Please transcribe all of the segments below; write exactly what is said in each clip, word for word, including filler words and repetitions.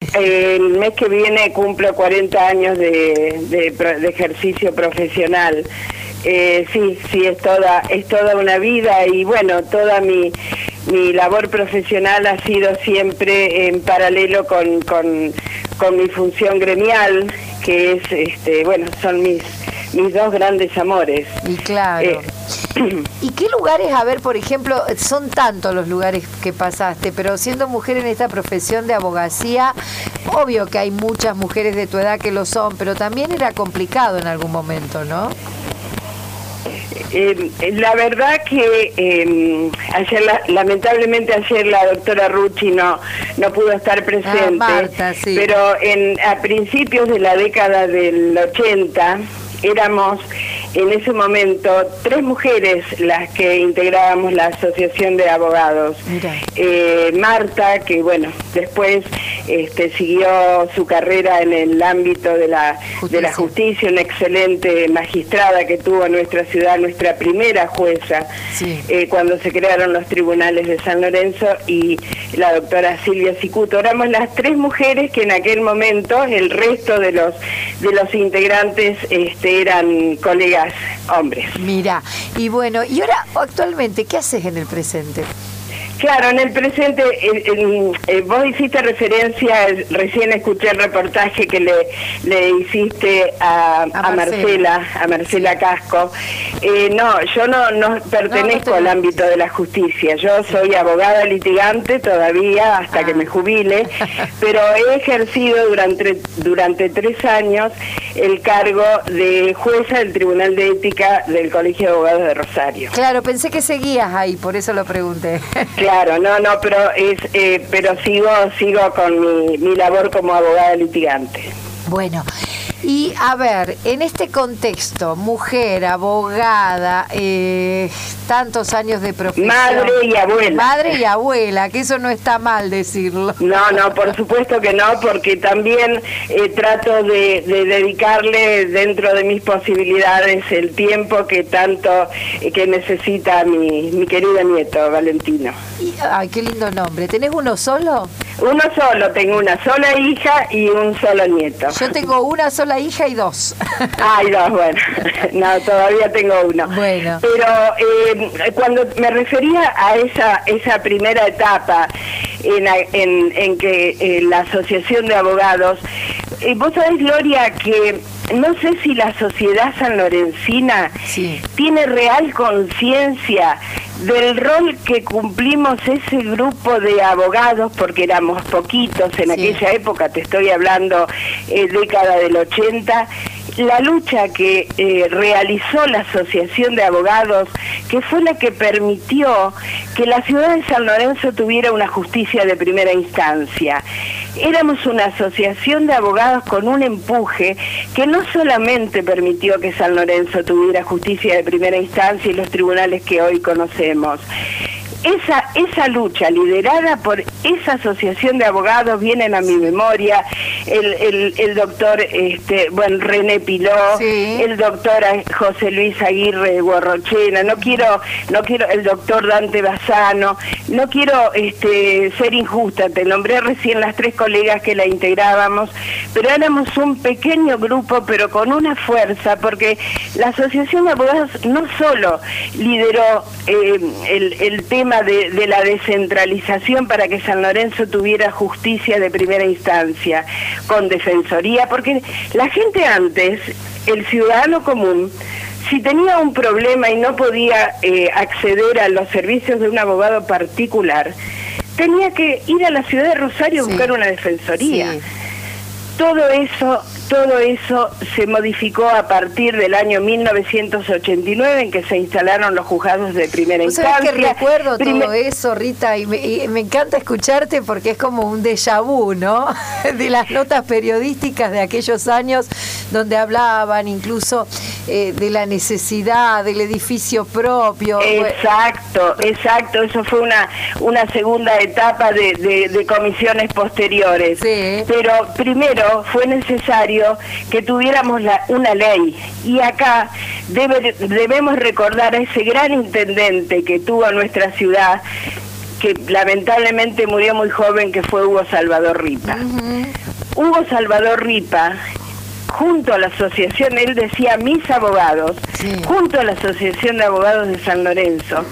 eh, el mes que viene cumplo cuarenta años de, de, de ejercicio profesional. Eh, sí, sí, es toda, es toda una vida y bueno, toda mi, mi labor profesional ha sido siempre en paralelo con, con, con mi función gremial, que es, este, bueno, son mis, mis dos grandes amores. Y claro. Eh, ¿Y qué lugares, a ver, por ejemplo, son tantos los lugares que pasaste, pero siendo mujer en esta profesión de abogacía, obvio que hay muchas mujeres de tu edad que lo son, pero también era complicado en algún momento, ¿no? Eh, la verdad que eh, ayer la, lamentablemente ayer la doctora Rucci no no pudo estar presente, ah, Marta, sí. Pero en a principios de la década del ochenta éramos en ese momento tres mujeres las que integrábamos la asociación de abogados. Eh, Marta, que bueno, después este, siguió su carrera en el ámbito de la justicia. de la justicia, una excelente magistrada que tuvo en nuestra ciudad, nuestra primera jueza, sí. eh, cuando se crearon los tribunales de San Lorenzo, y la doctora Silvia Cicuto. Éramos las tres mujeres que en aquel momento, el resto de los de los integrantes este, eran colegas hombres. Mira, y bueno, y ahora actualmente, ¿qué haces en el presente? Claro, en el presente, eh, eh, eh, vos hiciste referencia, eh, recién escuché el reportaje que le, le hiciste a, a, a Marcela, Marcela, a Marcela Casco. Eh, no, yo no, no pertenezco no, no al ámbito de la justicia, yo soy abogada litigante todavía hasta ah. que me jubile, pero he ejercido durante, durante tres años el cargo de jueza del Tribunal de Ética del Colegio de Abogados de Rosario. Claro, pensé que seguías ahí, por eso lo pregunté. Claro, no, no, pero es, eh, pero sigo, sigo con mi, mi labor como abogada litigante. Bueno, y a ver, en este contexto, mujer, abogada, eh, tantos años de profesión. Madre y abuela. Madre y abuela, que eso no está mal decirlo. No, no, por supuesto que no, porque también eh, trato de, de dedicarle dentro de mis posibilidades el tiempo que tanto eh, que necesita mi, mi querido nieto, Valentino. Y, ay, qué lindo nombre. ¿Tenés uno solo? Uno solo, tengo una sola hija y un solo nieto. Yo tengo una sola hija y dos. Ay, dos, bueno. No, todavía tengo uno. Bueno. Pero eh, cuando me refería a esa esa primera etapa en, en, en que eh, la Asociación de Abogados, eh, vos sabés, Gloria, que no sé si la sociedad sanlorencina sí. tiene real conciencia del rol que cumplimos ese grupo de abogados, porque éramos poquitos en sí. aquella época, te estoy hablando eh, década del ochenta, la lucha que eh, realizó la Asociación de Abogados, que fue la que permitió que la ciudad de San Lorenzo tuviera una justicia de primera instancia. Éramos una asociación de abogados con un empuje que no solamente permitió que San Lorenzo tuviera justicia de primera instancia y los tribunales que hoy conocemos. Esa, esa lucha liderada por esa asociación de abogados, vienen a mi memoria el, el, el doctor este, bueno, René Piló, sí. el doctor José Luis Aguirre Guarrochena, no quiero, no quiero, el doctor Dante Bassano, no quiero este, ser injusta, te nombré recién las tres colegas que la integrábamos, pero éramos un pequeño grupo, pero con una fuerza, porque la asociación de abogados no solo lideró eh, el, el tema De, de la descentralización para que San Lorenzo tuviera justicia de primera instancia, con defensoría, porque la gente antes, el ciudadano común, si tenía un problema y no podía eh, acceder a los servicios de un abogado particular, tenía que ir a la ciudad de Rosario a sí. buscar una defensoría. Sí. Todo eso, todo eso se modificó a partir del año mil novecientos ochenta y nueve, en que se instalaron los juzgados de primera instancia. ¿Sabes que recuerdo Primer... todo eso, Rita? Y me, y me encanta escucharte porque es como un déjà vu, ¿no? De las notas periodísticas de aquellos años donde hablaban incluso eh, de la necesidad del edificio propio. Exacto, exacto. Eso fue una, una segunda etapa de, de, de comisiones posteriores. Sí. Pero primero fue necesario que tuviéramos la, una ley, y acá debe, debemos recordar a ese gran intendente que tuvo nuestra ciudad, que lamentablemente murió muy joven, que fue Hugo Salvador Ripa. Uh-huh. Hugo Salvador Ripa, junto a la asociación, él decía mis abogados, sí. junto a la Asociación de Abogados de San Lorenzo,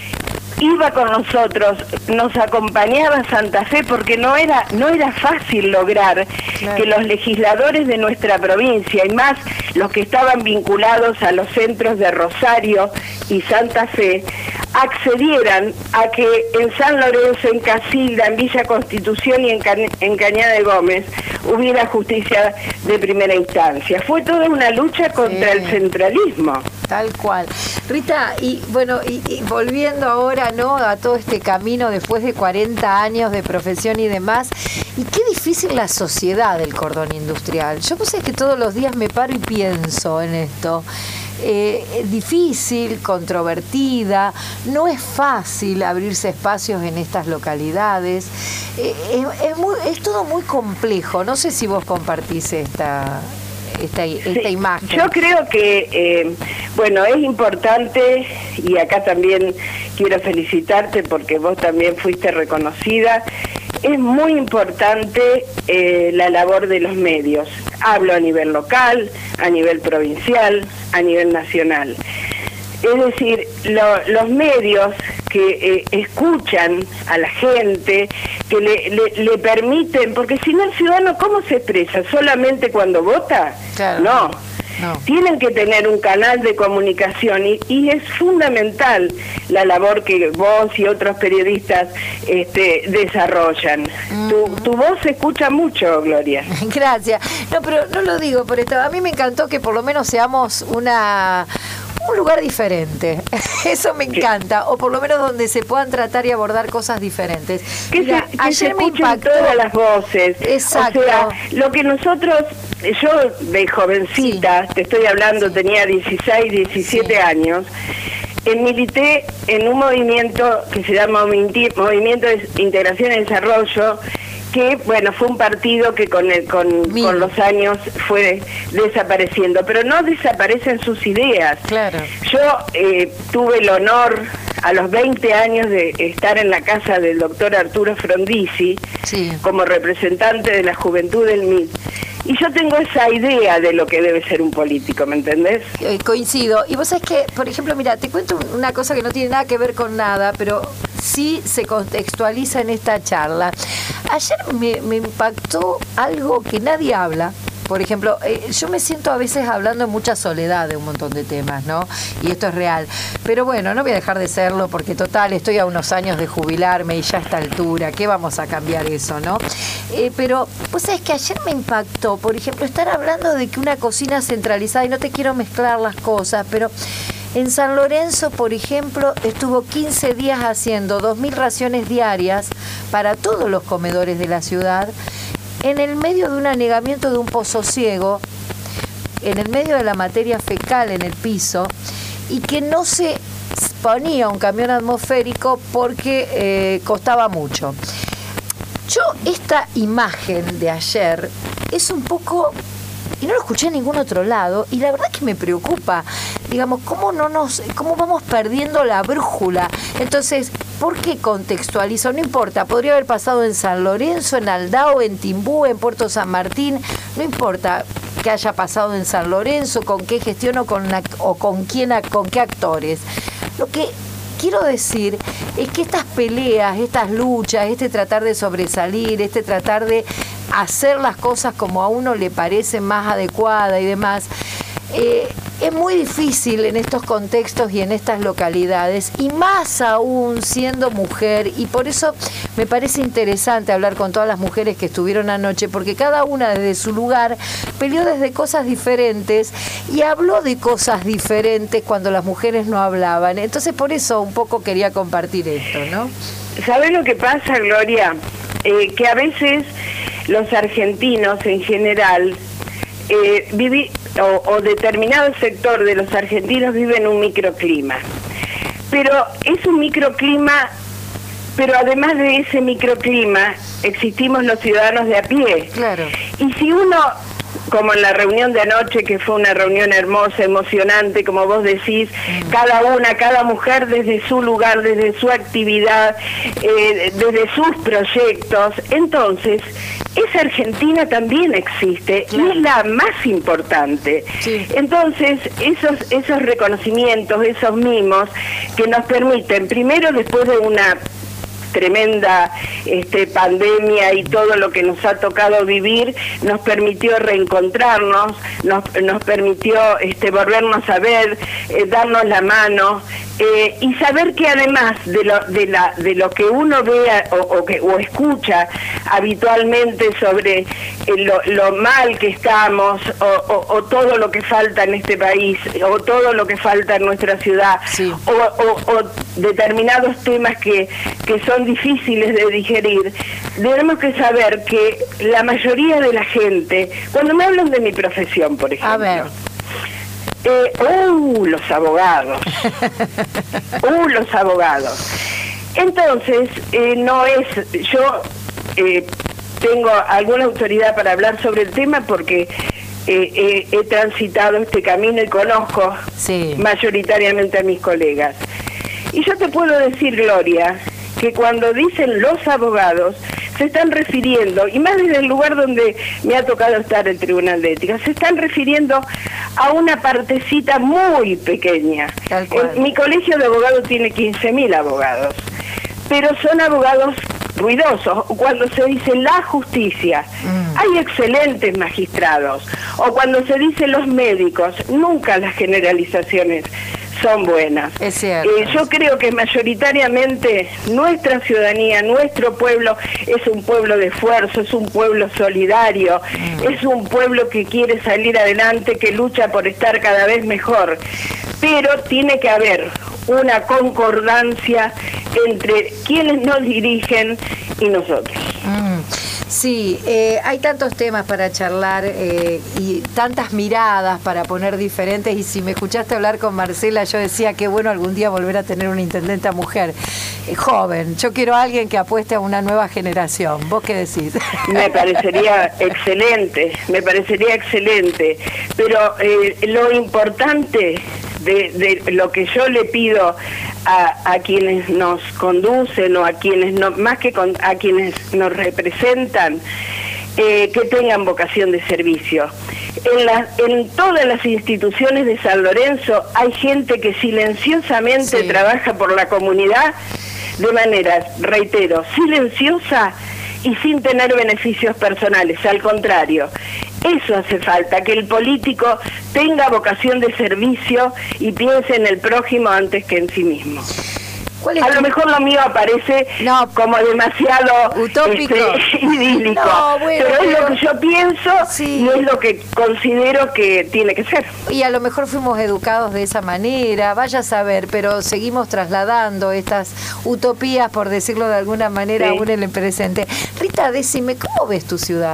iba con nosotros, nos acompañaba a Santa Fe, porque no era no era fácil lograr claro. que los legisladores de nuestra provincia, y más los que estaban vinculados a los centros de Rosario y Santa Fe, accedieran a que en San Lorenzo, en Casilda, en Villa Constitución y en, Ca en Cañada de Gómez hubiera justicia de primera instancia. Fue toda una lucha contra sí. el centralismo. Tal cual. Rita, y bueno, y, y volviendo ahora, ¿no?, a todo este camino después de cuarenta años de profesión y demás, y qué difícil la sociedad del cordón industrial. Yo pues es que todos los días me paro y pienso en esto. Eh, difícil, controvertida, no es fácil abrirse espacios en estas localidades, eh, es, es, muy, es todo muy complejo. No sé si vos compartís esta, esta, esta sí, imagen. Yo creo que, eh, bueno, es importante, y acá también quiero felicitarte porque vos también fuiste reconocida. Es muy importante eh, la labor de los medios. Hablo a nivel local, a nivel provincial, a nivel nacional. Es decir, lo, los medios que eh, escuchan a la gente, que le, le, le permiten, porque si no el ciudadano, ¿cómo se expresa? ¿Solamente cuando vota? Claro. No. No. Tienen que tener un canal de comunicación y, y es fundamental la labor que vos y otros periodistas este, desarrollan. Mm. Tu, tu voz se escucha mucho, Gloria. Gracias. No, pero no lo digo por esto. A mí me encantó que por lo menos seamos una... un lugar diferente, eso me encanta, o por lo menos donde se puedan tratar y abordar cosas diferentes. Que Mira, se, que ayer se me impactó todas las voces. Exacto. O sea, lo que nosotros, yo de jovencita, sí. te estoy hablando, sí. tenía dieciséis, diecisiete sí. años, eh, milité en un movimiento que se llama Movimiento de Integración y Desarrollo, que bueno, fue un partido que con el, con, con los años fue desapareciendo, pero no desaparecen sus ideas. Claro. Yo eh, tuve el honor a los veinte años de estar en la casa del doctor Arturo Frondizi, sí. como representante de la juventud del M I T. Y yo tengo esa idea de lo que debe ser un político, ¿me entendés? Eh, coincido. Y vos sabés que, por ejemplo, mira, te cuento una cosa que no tiene nada que ver con nada, pero sí se contextualiza en esta charla. Ayer me, me impactó algo que nadie habla. Por ejemplo, eh, yo me siento a veces hablando en mucha soledad de un montón de temas, ¿no? Y esto es real. Pero bueno, no voy a dejar de serlo porque total, estoy a unos años de jubilarme y ya a esta altura, ¿qué vamos a cambiar eso, no? Eh, pero, pues es que ayer me impactó, por ejemplo, estar hablando de que una cocina centralizada, y no te quiero mezclar las cosas, pero en San Lorenzo, por ejemplo, estuvo quince días haciendo dos mil raciones diarias para todos los comedores de la ciudad, en el medio de un anegamiento de un pozo ciego, en el medio de la materia fecal en el piso, y que no se ponía un camión atmosférico porque eh, costaba mucho. Yo, esta imagen de ayer es un poco... y no lo escuché en ningún otro lado, y la verdad que me preocupa, digamos, cómo no nos, cómo vamos perdiendo la brújula. Entonces, ¿por qué contextualizo? No importa, podría haber pasado en San Lorenzo, en Aldao, en Timbú, en Puerto San Martín, no importa que haya pasado en San Lorenzo, con qué gestión o con, la, o con quién, con qué actores. Lo que quiero decir es que estas peleas, estas luchas, este tratar de sobresalir, este tratar de hacer las cosas como a uno le parece más adecuada y demás, eh, es muy difícil en estos contextos y en estas localidades, y más aún siendo mujer, y por eso me parece interesante hablar con todas las mujeres que estuvieron anoche, porque cada una desde su lugar peleó desde cosas diferentes y habló de cosas diferentes cuando las mujeres no hablaban. Entonces por eso un poco quería compartir esto, ¿no? ¿Sabés lo que pasa, Gloria? Eh, que a veces los argentinos en general eh, viví, o, o determinado sector de los argentinos vive en un microclima, pero es un microclima, pero además de ese microclima existimos los ciudadanos de a pie. Claro. Y si uno como en la reunión de anoche, que fue una reunión hermosa, emocionante, como vos decís, cada una, cada mujer desde su lugar, desde su actividad, eh, desde sus proyectos. Entonces, esa Argentina también existe, claro, y es la más importante. Sí. Entonces, esos, esos reconocimientos, esos mimos que nos permiten, primero, después de una tremenda este, pandemia y todo lo que nos ha tocado vivir, nos permitió reencontrarnos, nos, nos permitió este, volvernos a ver, eh, darnos la mano, eh, y saber que además de lo, de la, de lo que uno vea o, o, que, o escucha habitualmente sobre eh, lo, lo mal que estamos, o, o, o todo lo que falta en este país, o todo lo que falta en nuestra ciudad, sí, o, o, o determinados temas que, que son difíciles de digerir, tenemos que saber que la mayoría de la gente, cuando me hablan de mi profesión, por ejemplo, a ver. Eh, ¡Uh, los abogados! ¡Uh, los abogados! Entonces, eh, no es... Yo eh, tengo alguna autoridad para hablar sobre el tema porque eh, eh, he transitado este camino y conozco sí. mayoritariamente a mis colegas. Y yo te puedo decir, Gloria, que cuando dicen los abogados, se están refiriendo, y más desde el lugar donde me ha tocado estar el Tribunal de Ética, se están refiriendo a una partecita muy pequeña. En, mi colegio de abogados tiene quince mil abogados, pero son abogados ruidosos. Cuando se dice la justicia, mm. hay excelentes magistrados, o cuando se dice los médicos, nunca las generalizaciones son buenas. Es cierto. Eh, yo creo que mayoritariamente nuestra ciudadanía, nuestro pueblo, es un pueblo de esfuerzo, es un pueblo solidario, mm. es un pueblo que quiere salir adelante, que lucha por estar cada vez mejor. Pero tiene que haber una concordancia entre quienes nos dirigen y nosotros. Mm. Sí, eh, hay tantos temas para charlar eh, y tantas miradas para poner diferentes, y si me escuchaste hablar con Marcela, yo decía que bueno algún día volver a tener una intendenta mujer, eh, joven. Yo quiero a alguien que apueste a una nueva generación. ¿Vos qué decís? Me parecería excelente, me parecería excelente, pero eh, lo importante de, de lo que yo le pido a, a quienes nos conducen o a quienes no, más que con, a quienes nos representan, eh, que tengan vocación de servicio. En, la, en todas las instituciones de San Lorenzo hay gente que silenciosamente sí. trabaja por la comunidad de manera, reitero, silenciosa y sin tener beneficios personales. Al contrario, eso hace falta, que el político tenga vocación de servicio y piense en el prójimo antes que en sí mismo. A lo mejor lo mío aparece no, como demasiado utópico, este, idílico, no, bueno, pero es pero, lo que yo pienso sí. y es lo que considero que tiene que ser. Y a lo mejor fuimos educados de esa manera, vaya a saber, pero seguimos trasladando estas utopías, por decirlo de alguna manera, sí. aún en el presente. Rita, decime, ¿cómo ves tu ciudad?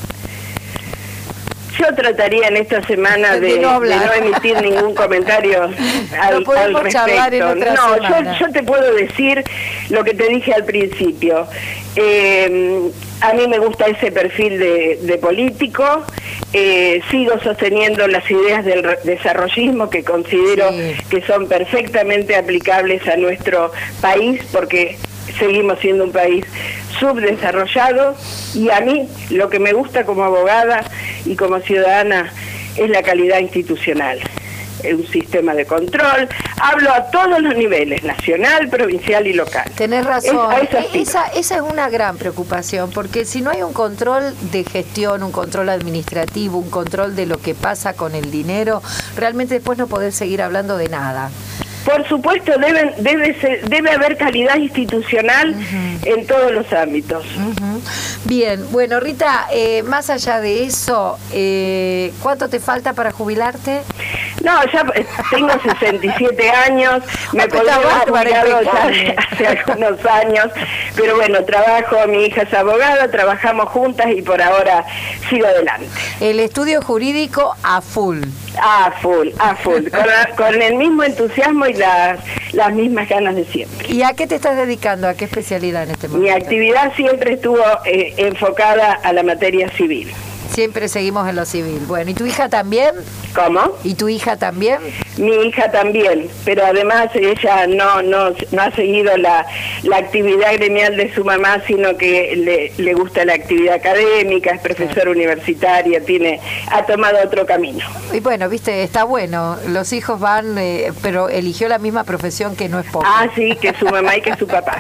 Yo trataría en esta semana de, de, no, de no emitir ningún comentario al, no al respecto. No, yo, yo te puedo decir lo que te dije al principio. Eh, a mí me gusta ese perfil de, de político. Eh, sigo sosteniendo las ideas del desarrollismo que considero sí. que son perfectamente aplicables a nuestro país, porque seguimos siendo un país subdesarrollado, y a mí lo que me gusta como abogada y como ciudadana es la calidad institucional, un sistema de control. Hablo a todos los niveles, nacional, provincial y local. Tenés razón, es, esa, esa es una gran preocupación, porque si no hay un control de gestión, un control administrativo, un control de lo que pasa con el dinero, realmente después no podés seguir hablando de nada. Por supuesto, deben, debe, ser, debe haber calidad institucional uh-huh. en todos los ámbitos. Uh-huh. Bien, bueno, Rita, eh, más allá de eso, eh, ¿cuánto te falta para jubilarte? No, ya tengo sesenta y siete años, me podría haber jubilado ya hace algunos años, pero bueno, trabajo, mi hija es abogada, trabajamos juntas y por ahora sigo adelante. El estudio jurídico a full. A full, a full, con, la, con el mismo entusiasmo y las, las mismas ganas de siempre. ¿Y a qué te estás dedicando? ¿A qué especialidad en este momento? Mi actividad siempre estuvo eh, enfocada a la materia civil. Siempre seguimos en lo civil. Bueno, ¿y tu hija también? ¿Cómo? ¿Y tu hija también? Mi hija también, pero además ella no no, no ha seguido la, la actividad gremial de su mamá, sino que le, le gusta la actividad académica, es profesora claro. universitaria, tiene ha tomado otro camino. Y bueno, viste, está bueno, los hijos van, eh, pero eligió la misma profesión, que no es poco. Ah, sí, que su mamá y que su papá.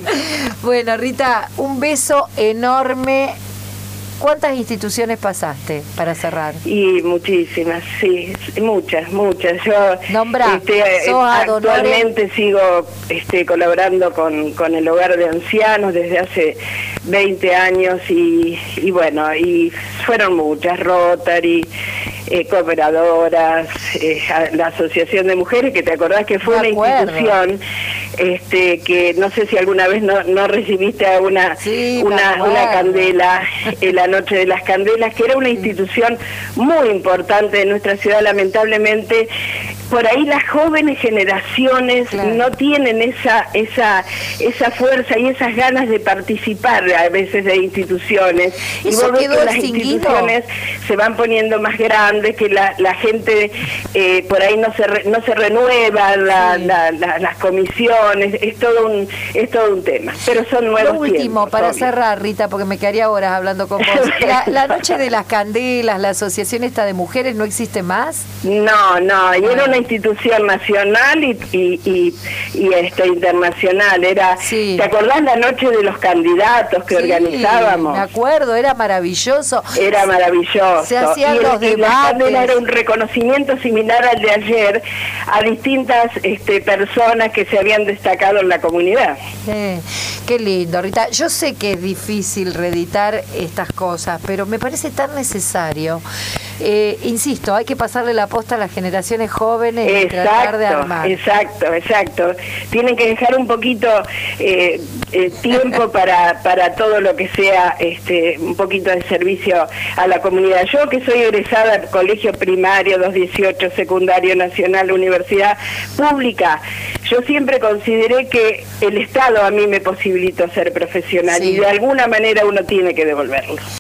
Bueno, Rita, un beso enorme. ¿Cuántas instituciones pasaste para cerrar? Y muchísimas, sí, muchas, muchas. Yo Nombrá, este, actualmente sigo este, colaborando con, con el Hogar de Ancianos desde hace veinte años y, y bueno, y fueron muchas, Rotary, eh, cooperadoras, eh, la Asociación de Mujeres, que te acordás que fue una institución este, que no sé si alguna vez no, no recibiste una, sí, una, una candela, eh, la Noche de las Candelas, que era una institución muy importante de nuestra ciudad. Lamentablemente por ahí las jóvenes generaciones claro. no tienen esa esa esa fuerza y esas ganas de participar a veces de instituciones. Y vos ves que las extinguido. instituciones se van poniendo más grandes, que la, la gente eh, por ahí no se re, no se renueva la, sí. la, la, las comisiones, es todo un es todo un tema. Pero son nuevos Lo último, tiempos, para obvio. cerrar, Rita, porque me quedaría horas hablando con vos. La, la Noche de las Candelas, la asociación esta de mujeres, ¿no existe más? No, no, y era una institución nacional y, y, y, y este, internacional. Era, sí. ¿Te acordás la Noche de los Candidatos que sí, organizábamos? Me acuerdo, era maravilloso. Era maravilloso. Se hacían y los el, debates. Era un reconocimiento similar al de ayer a distintas este, personas que se habían destacado en la comunidad. Eh, qué lindo, Rita. Yo sé que es difícil reeditar estas cosas, pero me parece tan necesario. Eh, insisto, hay que pasarle la posta a las generaciones jóvenes y exacto, tratar de armar. Exacto, exacto. Tienen que dejar un poquito eh, eh, tiempo para, para todo lo que sea este, un poquito de servicio a la comunidad. Yo que soy egresada del colegio primario doscientos dieciocho, secundario nacional, universidad pública, yo siempre consideré que el Estado a mí me posibilitó ser profesional sí. y de alguna manera uno tiene que devolverlo.